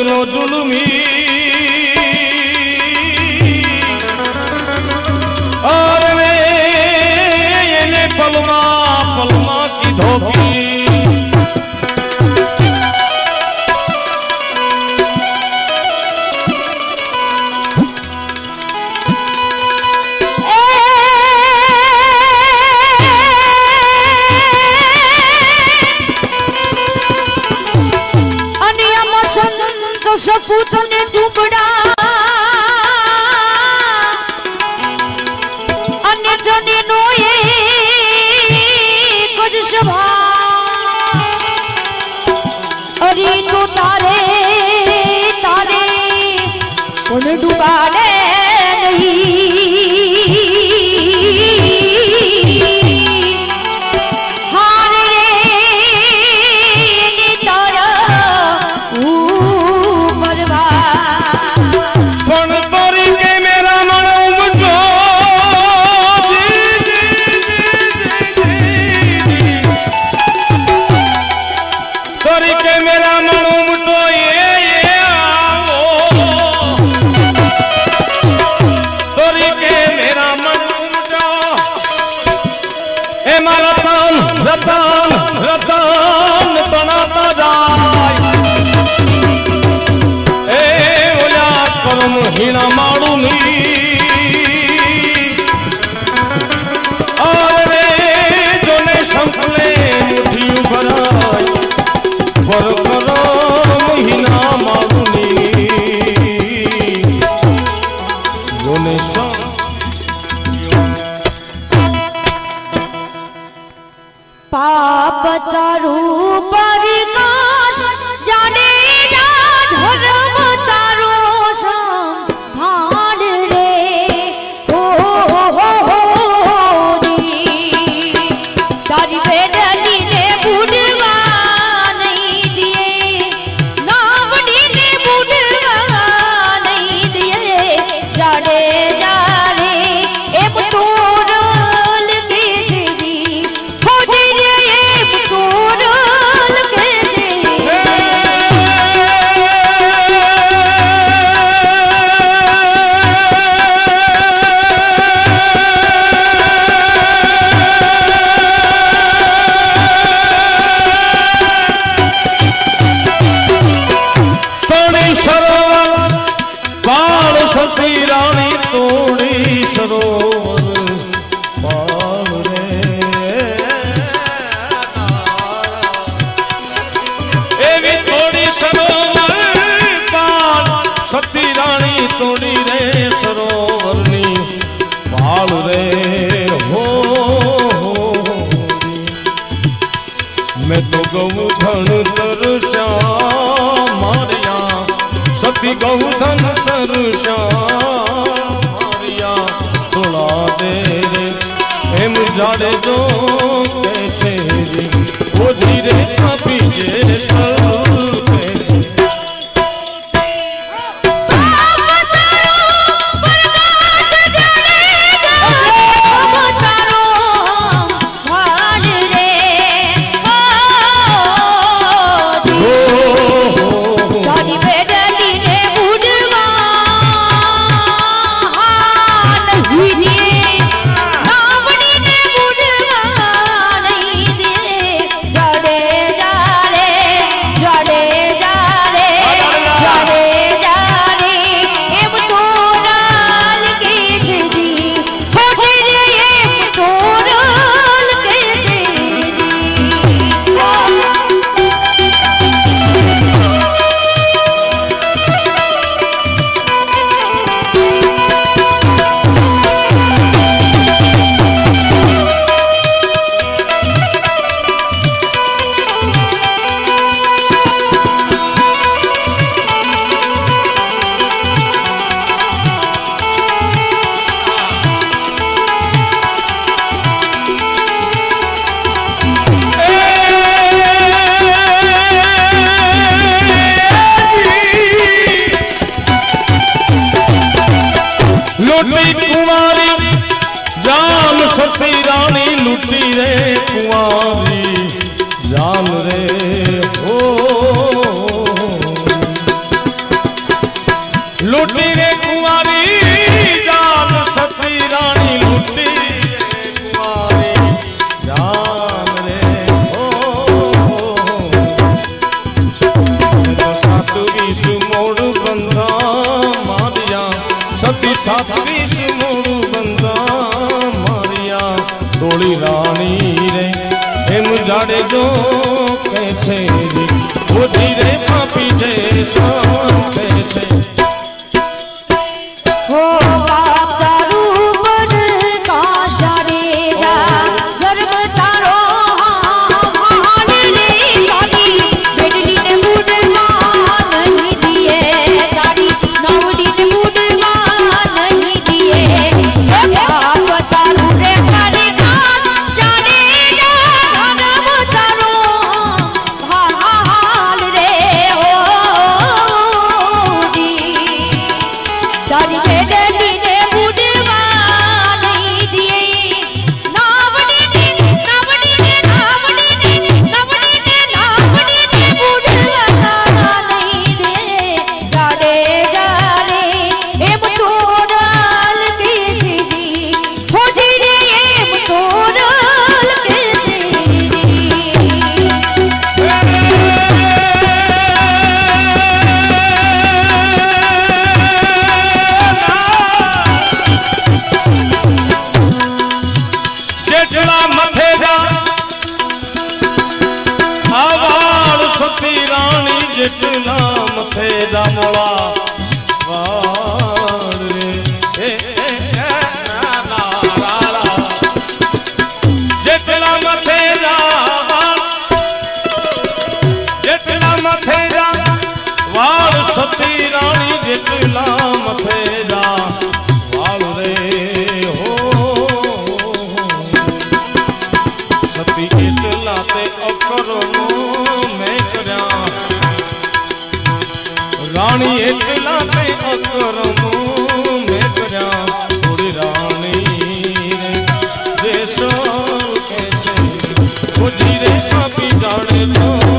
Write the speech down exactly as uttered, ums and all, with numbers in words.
જગનો જુલમી और એને પલમાં પલમાં કીધો सपूत ने टुकड़ा अन्य जने नो ये कुछ सभा अरे तो तारे तारे उन्हें डुबाने नहीं रतन रतन बनाता जाए ए बोला कर्म हीना माड़ू मी और रे जोने संपले मुठी भराई पर कर्म हीना माड़ू मी जोने पाप तारू परिकाश जाने जा धर्म तारू संभाल रे हो हो हो हो दी तारी बेदली ने बुढ़वा नहीं दिए नावड़ी ने बुढ़वा नहीं दिए जाने जा रे एम तोरल कैसे जी सती रानी तोड़ी सरोवर पाल रे एवी तोड़ी सरोवर पाल सती रानी तोड़ी रे सरोवर नी पाल रे हो मैं तो गऊ धन तरस्या मारिया सती गऊ धन तरस्या मारिया थोड़ा दे रे एम जाड़े जो कैसे रे वो धीरे कापी जे सर नावड़ी ने बुढ़वा मोड़ बंदा मारिया सती सातवीस मोड़ बंदा मारिया तोड़ी रानी रे हेम जाड़े जो कैसे रे वो धीरे पापी जैसा कैसे हो बाप तारू मन का शारेजा गर्भ तारो हाल रे तारी बेडली ने मुडवा नहीं दिए तारी नावड़ी ने मुडवा नहीं दिए बाप तारू रे करे का शारेजा गर्भ तारो हाल रे हो दी तारी बेडली ने मुडवा नहीं दिए नावड़ी ने नावड़ी ने नावड़ी ने नावड़ी ने नावड़ी ने मुडवा नहीं दे जाड़े जाड़े एम तोड़ल के जी हो जी रे एम तोड़ल के जी जेठड़ा मथे जा आवाड़ सती रानी जेठड़ा मथे जा मोड़ा वाड़ रे ए, ए, ए, ना, ना, ला, ला। जेठड़ा मथे जा जेठड़ा मथे जा वाड़ सती रानी जेठड़ा मथे जा वाड़ रे हो सती इतला ते अकरमो मैं करया रानी इतला ते अकरमो मैं करया थोड़ी रानी रे देशो कैसे वो जीरे पापी जाने दो